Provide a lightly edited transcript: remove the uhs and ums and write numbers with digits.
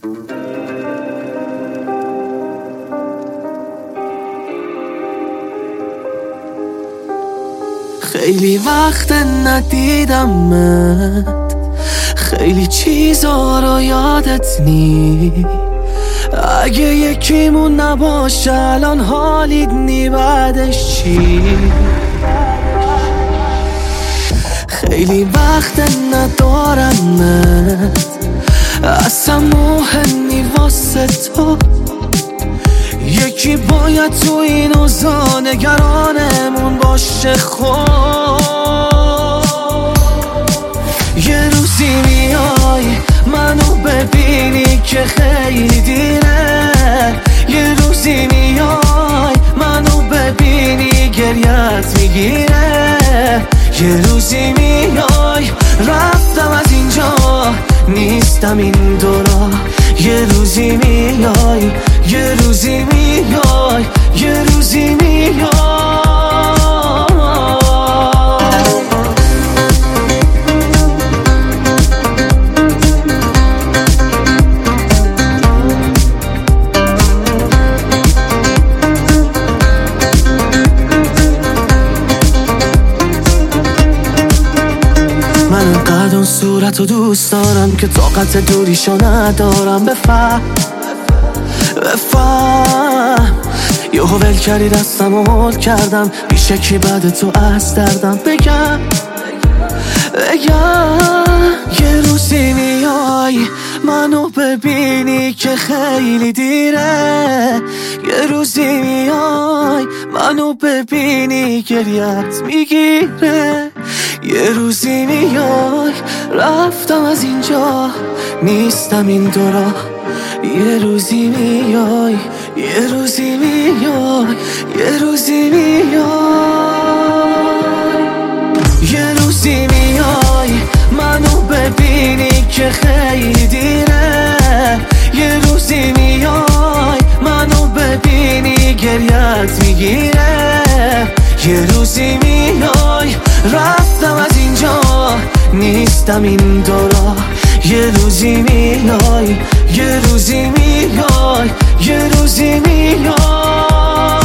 خیلی وقت ندیدمت، خیلی چیزا رو یادت نی. اگه یکیمون نباشه الان حالیت نی بعدش چی؟ خیلی وقت ندارمت، اصلا مهم نی واسه تو. یکی باید تو این اوضاع نگرانمون باشه. خب یه روزی میای منو ببینی که خیلی دیره. یه روزی میای منو ببینی گریت میگیره. یه روزی میای رفتم از اینجا نیستم این دورا. یه روزی میای، یه روزی میای، یه روزی میای. من انقدر اون صورتو دوست دارم که طاقت دوریشو ندارم. بفهم یهو ول کردی دستم و هول کردم. بیشکی بعد تو از دردم. بگم یه روزی میای منو ببینی که خیلی دیره. یه روزی میای منو ببینی گریت میگیره. یه روزی میای رفتم از اینجا نیستم این دورا. یه روزی میای، یه روزی میای، یه روزی میای. یه روزی میای منو ببینی که خیلی دیره. یه روزی میای منو ببینی گریت میگیره. یه روزی میای رفتم از اینجا نیستم این دورا. یه روزی میای، یه روزی میای، یه روزی میای.